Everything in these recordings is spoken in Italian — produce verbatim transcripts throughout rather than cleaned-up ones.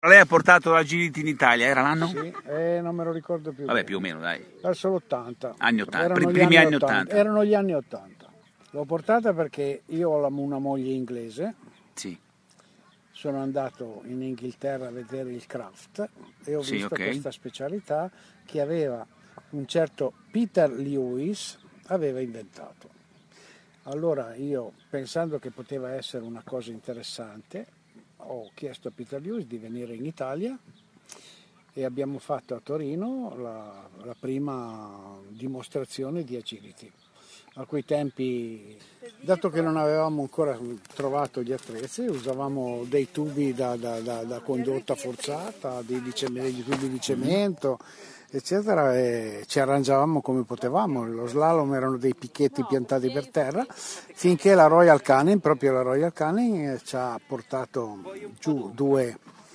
Lei ha portato l'Agility in Italia, era l'anno? Sì, eh, non me lo ricordo più. Vabbè, bene. più o meno, dai. Verso l'ottanta. Anni ottanta, Erano gli primi anni anni ottanta. ottanta. Erano gli anni ottanta. L'ho portata perché io ho una moglie inglese. Sì. Sono andato in Inghilterra a vedere il craft e ho Sì, visto okay. questa specialità che aveva un certo Peter Lewis aveva inventato. Allora io, pensando che poteva essere una cosa interessante, ho chiesto a Peter Lewis di venire in Italia e abbiamo fatto a Torino la, la prima dimostrazione di Agility. A quei tempi, dato che non avevamo ancora trovato gli attrezzi, usavamo dei tubi da, da, da, da condotta forzata, dei, dei tubi di cemento, eccetera, e ci arrangiavamo come potevamo. Lo slalom erano dei picchetti piantati per terra, finché la Royal Canin, proprio la Royal Canin, ci ha portato giù due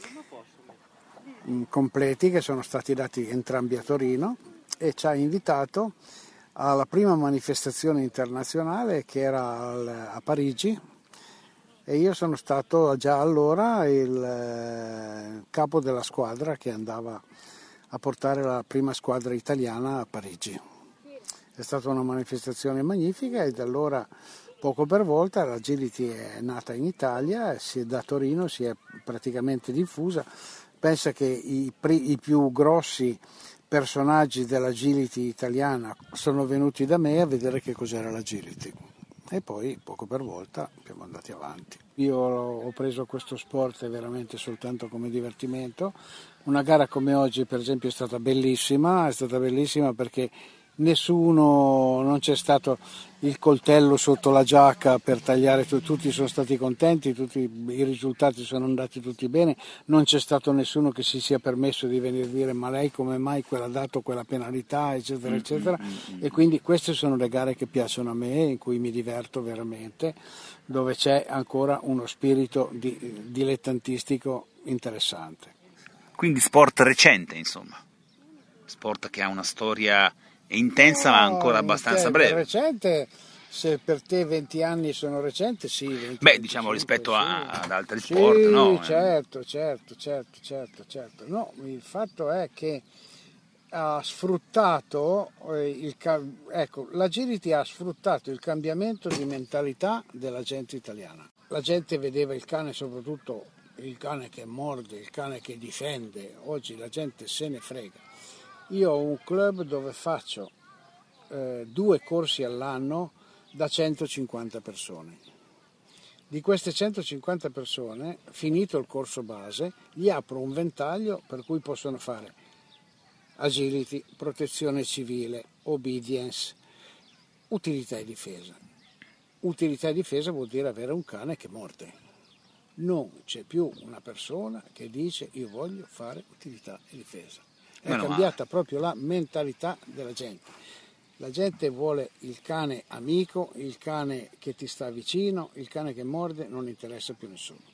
completi che sono stati dati entrambi a Torino e ci ha invitato alla prima manifestazione internazionale che era a Parigi e io sono stato già allora il capo della squadra che andava a portare la prima squadra italiana a Parigi. È stata una manifestazione magnifica e da allora poco per volta l'Agility è nata in Italia e da Torino si è praticamente diffusa. Pensa che i, i più grossi personaggi dell'Agility italiana sono venuti da me a vedere che cos'era l'Agility e poi poco per volta siamo andati avanti. Io ho preso questo sport veramente soltanto come divertimento. Una gara come oggi per esempio è stata bellissima, è stata bellissima perché nessuno, non c'è stato il coltello sotto la giacca per tagliare, tutti sono stati contenti, tutti i risultati sono andati tutti bene, non c'è stato nessuno che si sia permesso di venire a dire ma lei come mai quella dato quella penalità eccetera eccetera e quindi queste sono le gare che piacciono a me, in cui mi diverto veramente, dove c'è ancora uno spirito di, dilettantistico interessante. Quindi sport recente, insomma, sport che ha una storia intensa no, ma ancora abbastanza breve. Recente, se per te venti anni sono recenti, sì. venti, Beh, diciamo rispetto sì. a, ad altri sì, sport, no? certo, certo, certo, certo, certo. No, il fatto è che ha sfruttato il ecco, l'Agility ha sfruttato il cambiamento di mentalità della gente italiana. La gente vedeva il cane, soprattutto il cane che morde, il cane che difende. Oggi la gente se ne frega. Io ho un club dove faccio eh, due corsi all'anno da centocinquanta persone. Di queste centocinquanta persone, finito il corso base, gli apro un ventaglio per cui possono fare Agility, protezione civile, obedience, utilità e difesa. Utilità e difesa vuol dire avere un cane che morde. Non c'è più una persona che dice io voglio fare utilità e difesa. È Meno cambiata male. Proprio la mentalità della gente. La gente vuole il cane amico, il cane che ti sta vicino, il cane che morde, non interessa più nessuno.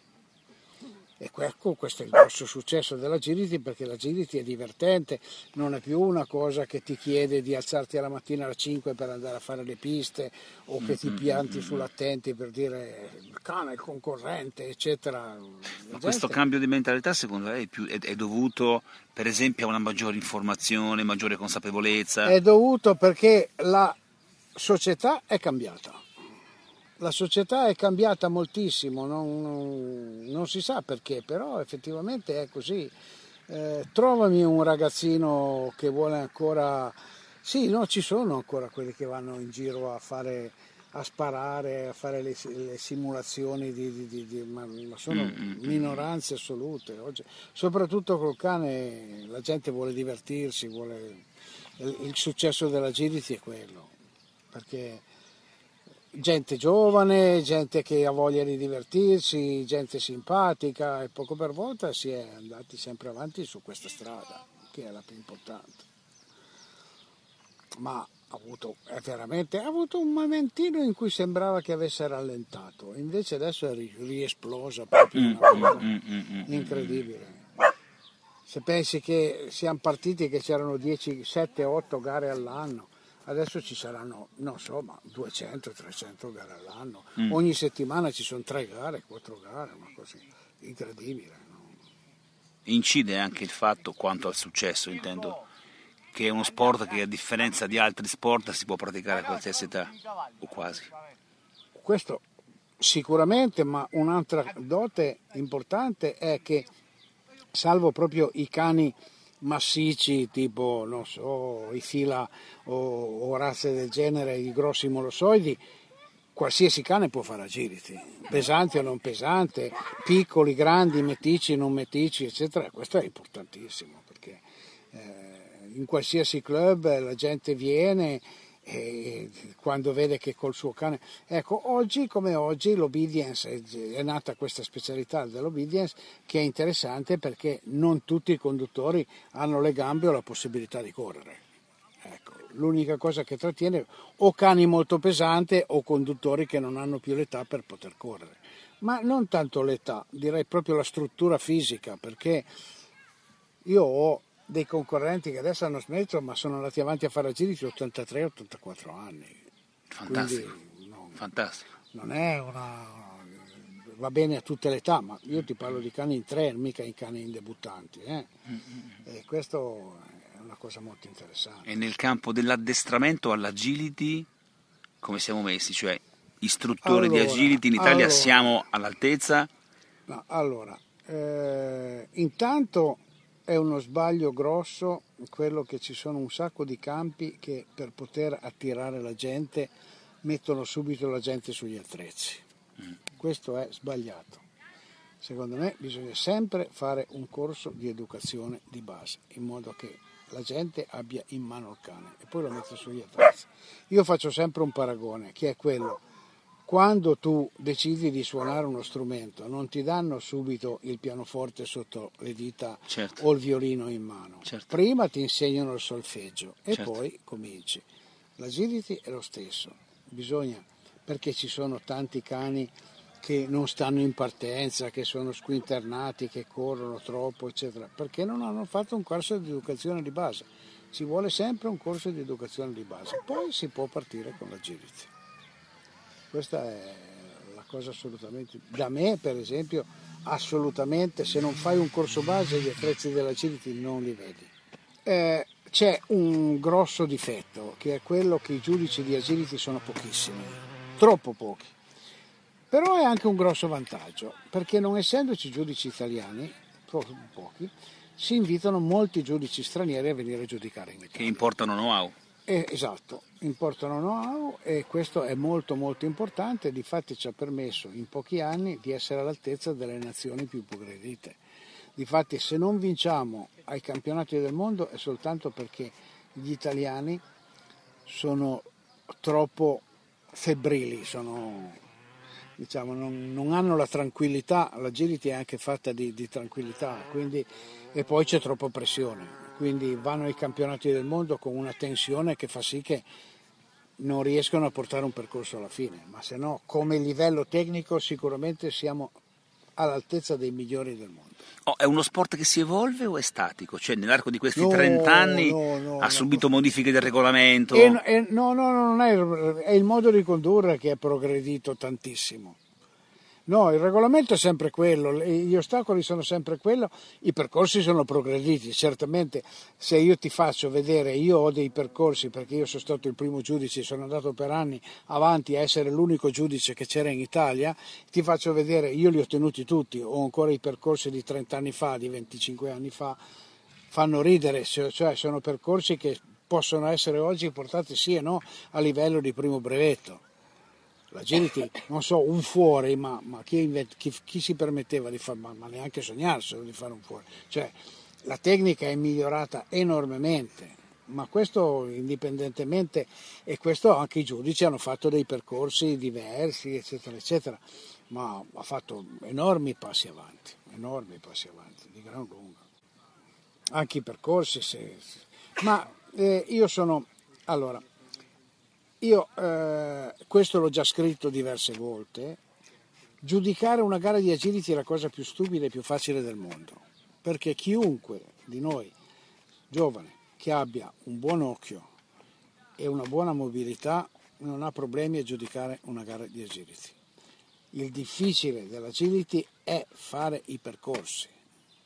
E questo è il grosso successo dell'Agility, perché l'Agility è divertente, non è più una cosa che ti chiede di alzarti alla mattina alle cinque per andare a fare le piste o che ti pianti sull'attenti per dire il cane, il concorrente, eccetera. Ma questo cambio di mentalità secondo lei è, più, è, è dovuto per esempio a una maggiore informazione, maggiore consapevolezza? È dovuto perché la società è cambiata. La società è cambiata moltissimo, non, non, non si sa perché, però effettivamente è così. Eh, trovami un ragazzino che vuole ancora... Sì, no, ci sono ancora quelli che vanno in giro a fare, a sparare, a fare le, le simulazioni, di, di, di, di, ma, ma sono minoranze assolute. Oggi, soprattutto col cane la gente vuole divertirsi, vuole... il, il successo dell'Agility è quello, perché... gente giovane, gente che ha voglia di divertirsi, gente simpatica e poco per volta si è andati sempre avanti su questa strada, che è la più importante. Ma ha avuto, è veramente, ha avuto un momentino in cui sembrava che avesse rallentato, invece adesso è riesplosa proprio una cosa incredibile. Se pensi che siamo partiti che c'erano dieci, sette, otto gare all'anno, adesso ci saranno, non so, ma duecento trecento gare all'anno. Mm. Ogni settimana ci sono tre gare, quattro gare, ma così, incredibile. No? Incide anche il fatto, quanto al successo intendo, che è uno sport che a differenza di altri sport si può praticare a qualsiasi età, o quasi. Questo sicuramente, ma un'altra dote importante è che, salvo proprio i cani massicci tipo, non so, i fila o, o razze del genere, i grossi molossoidi, qualsiasi cane può fare agility, pesante o non pesante, piccoli, grandi, meticci, non meticci, eccetera. Questo è importantissimo, perché eh, in qualsiasi club la gente viene e quando vede che col suo cane, ecco, oggi come oggi l'obedience, è nata questa specialità dell'obedience che è interessante perché non tutti i conduttori hanno le gambe o la possibilità di correre. Ecco, l'unica cosa che trattiene o cani molto pesanti o conduttori che non hanno più l'età per poter correre, ma non tanto l'età, direi proprio la struttura fisica, perché io ho dei concorrenti che adesso hanno smesso ma sono andati avanti a fare agility ottantatré ottantaquattro anni. Fantastico. Quindi non, Fantastico. non è una, va bene a tutte le età, ma io ti parlo di cani in trail, mica in cani in debuttanti, eh? E questo è una cosa molto interessante. E nel campo dell'addestramento all'agility come siamo messi? Cioè istruttori allora, di agility in Italia allora, siamo all'altezza? No, allora, eh, intanto è uno sbaglio grosso quello che ci sono un sacco di campi che per poter attirare la gente mettono subito la gente sugli attrezzi. Mm. Questo è sbagliato. Secondo me bisogna sempre fare un corso di educazione di base, in modo che la gente abbia in mano il cane e poi lo mette sugli attrezzi. Io faccio sempre un paragone, che è quello: quando tu decidi di suonare uno strumento non ti danno subito il pianoforte sotto le dita, certo, o il violino in mano, certo, prima ti insegnano il solfeggio e certo, poi cominci. L'agility è lo stesso, bisogna, perché ci sono tanti cani che non stanno in partenza, che sono squinternati, che corrono troppo, eccetera, perché non hanno fatto un corso di educazione di base. Ci vuole sempre un corso di educazione di base, poi si può partire con l'agility. Questa è la cosa assolutamente, da me per esempio, assolutamente, se non fai un corso base gli attrezzi dell'agility non li vedi. Eh, c'è un grosso difetto, che è quello che i giudici di agility sono pochissimi, troppo pochi. Però è anche un grosso vantaggio, perché non essendoci giudici italiani, troppo pochi, si invitano molti giudici stranieri a venire a giudicare in Italia. Che importano know-how. Eh, esatto, importano know-how e questo è molto molto importante, difatti ci ha permesso in pochi anni di essere all'altezza delle nazioni più progredite. Difatti se non vinciamo ai campionati del mondo è soltanto perché gli italiani sono troppo febbrili, sono, diciamo, non, non hanno la tranquillità, l'agility è anche fatta di, di tranquillità, quindi, e poi c'è troppa pressione. Quindi vanno ai campionati del mondo con una tensione che fa sì che non riescono a portare un percorso alla fine, ma se no come livello tecnico sicuramente siamo all'altezza dei migliori del mondo. Oh, è uno sport che si evolve o è statico? Cioè nell'arco di questi no, trenta anni no, no, ha no, subito no. modifiche del regolamento? E, e, no, no, non è, è il modo di condurre che è progredito tantissimo. No, il regolamento è sempre quello, gli ostacoli sono sempre quello, i percorsi sono progrediti, certamente se io ti faccio vedere, io ho dei percorsi perché io sono stato il primo giudice, sono andato per anni avanti a essere l'unico giudice che c'era in Italia, ti faccio vedere, io li ho tenuti tutti, ho ancora i percorsi di trenta anni fa, di venticinque anni fa, fanno ridere, cioè sono percorsi che possono essere oggi portati sì e no a livello di primo brevetto. L'agility, non so, un fuori, ma, ma chi, invent- chi, chi si permetteva di fare, ma, ma neanche sognarselo di fare un fuori. Cioè, la tecnica è migliorata enormemente, ma questo indipendentemente, e questo anche i giudici hanno fatto dei percorsi diversi, eccetera, eccetera, ma ha fatto enormi passi avanti, enormi passi avanti, di gran lunga. Anche i percorsi, se, se. ma eh, io sono, allora, Io eh, questo l'ho già scritto diverse volte, giudicare una gara di agility è la cosa più stupida e più facile del mondo, perché chiunque di noi, giovane, che abbia un buon occhio e una buona mobilità, non ha problemi a giudicare una gara di agility. Il difficile dell'agility è fare i percorsi,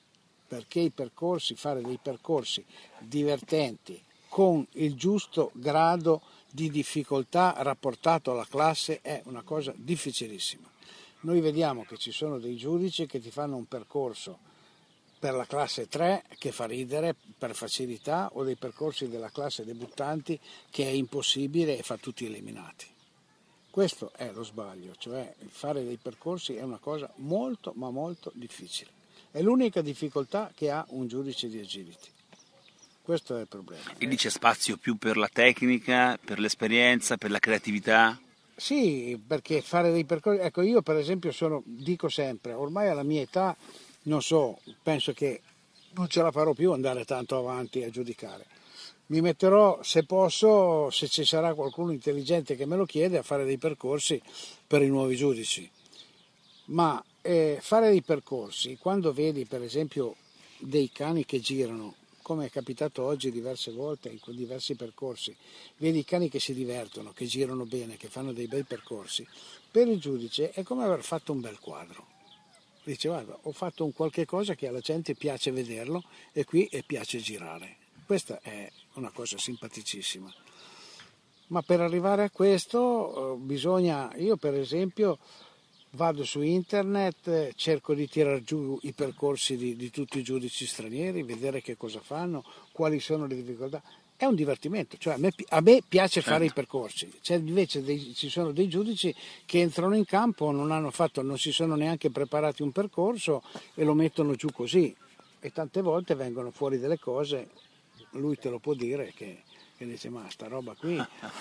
perché i percorsi, fare dei percorsi divertenti con il giusto grado di difficoltà rapportato alla classe è una cosa difficilissima. Noi vediamo che ci sono dei giudici che ti fanno un percorso per la classe tre che fa ridere per facilità, o dei percorsi della classe debuttanti che è impossibile e fa tutti eliminati. Questo è lo sbaglio, cioè fare dei percorsi è una cosa molto ma molto difficile. È l'unica difficoltà che ha un giudice di agility. Questo è il problema. E lì c'è spazio più per la tecnica, per l'esperienza, per la creatività? Sì, perché fare dei percorsi... Ecco, io per esempio sono, dico sempre, ormai alla mia età, non so, penso che non ce la farò più andare tanto avanti a giudicare. Mi metterò, se posso, se ci sarà qualcuno intelligente che me lo chiede, a fare dei percorsi per i nuovi giudici. Ma eh, fare dei percorsi, quando vedi per esempio dei cani che girano, come è capitato oggi diverse volte in diversi percorsi, vedi i cani che si divertono, che girano bene, che fanno dei bei percorsi, per il giudice è come aver fatto un bel quadro. Dice, guarda, ho fatto un qualche cosa che alla gente piace vederlo e qui e piace girare. Questa è una cosa simpaticissima. Ma per arrivare a questo eh, bisogna, io per esempio vado su internet, cerco di tirar giù i percorsi di, di tutti i giudici stranieri, vedere che cosa fanno, quali sono le difficoltà. È un divertimento, cioè a me, a me piace certo. fare i percorsi. C'è invece dei, ci sono dei giudici che entrano in campo, non hanno fatto, non si sono neanche preparati un percorso e lo mettono giù così. E tante volte vengono fuori delle cose, lui te lo può dire, che, che dice ma sta roba qui.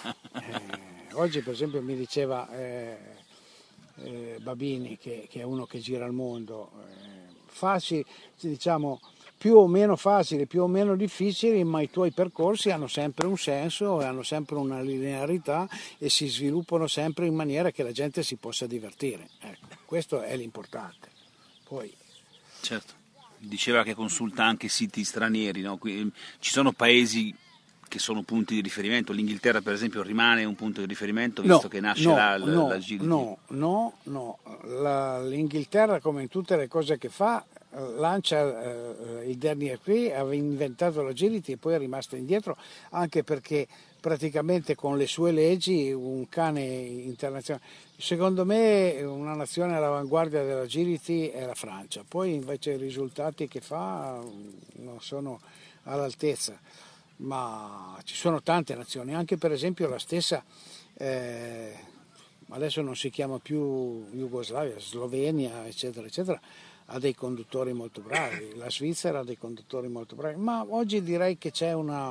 Eh, oggi per esempio mi diceva eh, eh, Babini, che, che è uno che gira il mondo, eh, facili, diciamo, più o meno facili, più o meno difficili, ma i tuoi percorsi hanno sempre un senso e hanno sempre una linearità e si sviluppano sempre in maniera che la gente si possa divertire. Ecco, questo è l'importante. Poi... Certo, diceva che consulta anche siti stranieri, no? Qui, ci sono paesi che sono punti di riferimento, l'Inghilterra per esempio rimane un punto di riferimento visto no, che nasce no, là no, l'agility? No, no, no, La, l'Inghilterra come in tutte le cose che fa lancia eh, il dernier qui, aveva inventato l'agility e poi è rimasta indietro anche perché praticamente con le sue leggi un cane internazionale, secondo me una nazione all'avanguardia dell'agility è la Francia, poi invece i risultati che fa non sono all'altezza, ma ci sono tante nazioni, anche per esempio la stessa eh, adesso non si chiama più Jugoslavia, Slovenia eccetera eccetera, ha dei conduttori molto bravi, la Svizzera ha dei conduttori molto bravi, ma oggi direi che c'è una,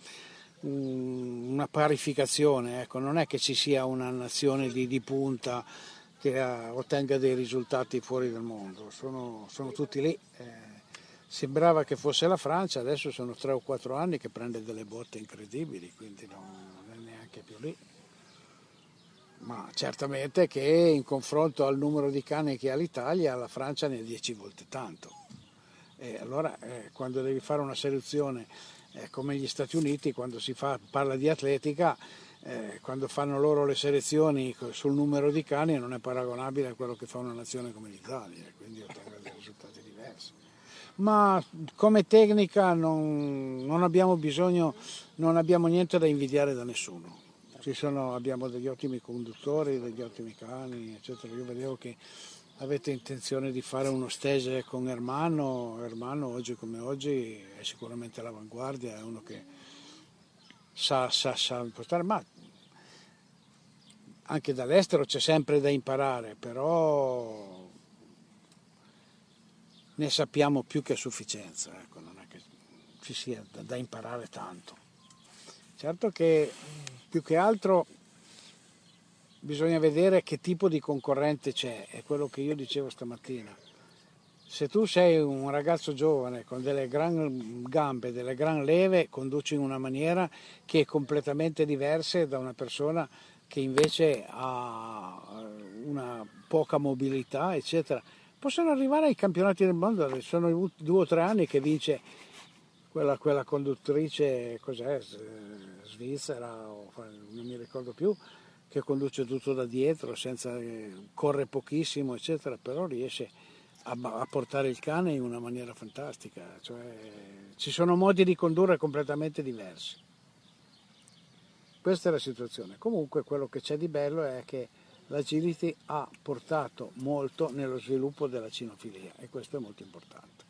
una parificazione, ecco, non è che ci sia una nazione di, di punta che uh, ottenga dei risultati fuori dal mondo, sono, sono tutti lì. Eh, sembrava che fosse la Francia, adesso sono tre o quattro anni che prende delle botte incredibili, quindi non, non è neanche più lì. Ma certamente che in confronto al numero di cani che ha l'Italia, la Francia ne ha dieci volte tanto. E allora eh, quando devi fare una selezione eh, come gli Stati Uniti, quando si fa, parla di atletica, eh, quando fanno loro le selezioni sul numero di cani non è paragonabile a quello che fa una nazione come l'Italia, quindi ottengono dei risultati diversi. Ma come tecnica non, non abbiamo bisogno, non abbiamo niente da invidiare da nessuno. Ci sono, abbiamo degli ottimi conduttori, degli ottimi cani, eccetera. Io vedevo che avete intenzione di fare uno stage con Ermanno. Ermanno oggi come oggi è sicuramente all'avanguardia, è uno che sa, sa, sa impostare, ma anche dall'estero c'è sempre da imparare, però ne sappiamo più che a sufficienza, ecco, non è che ci sia da, da imparare tanto. Certo che più che altro bisogna vedere che tipo di concorrente c'è, è quello che io dicevo stamattina. Se tu sei un ragazzo giovane con delle gran gambe, delle gran leve, conduci in una maniera che è completamente diversa da una persona che invece ha una poca mobilità, eccetera. Possono arrivare ai campionati del mondo, sono due o tre anni che vince quella, quella conduttrice, cos'è, svizzera, o non mi ricordo più, che conduce tutto da dietro, senza, corre pochissimo, eccetera, però riesce a, a portare il cane in una maniera fantastica, cioè, ci sono modi di condurre completamente diversi. Questa è la situazione. Comunque quello che c'è di bello è che l'agility ha portato molto nello sviluppo della cinofilia e questo è molto importante.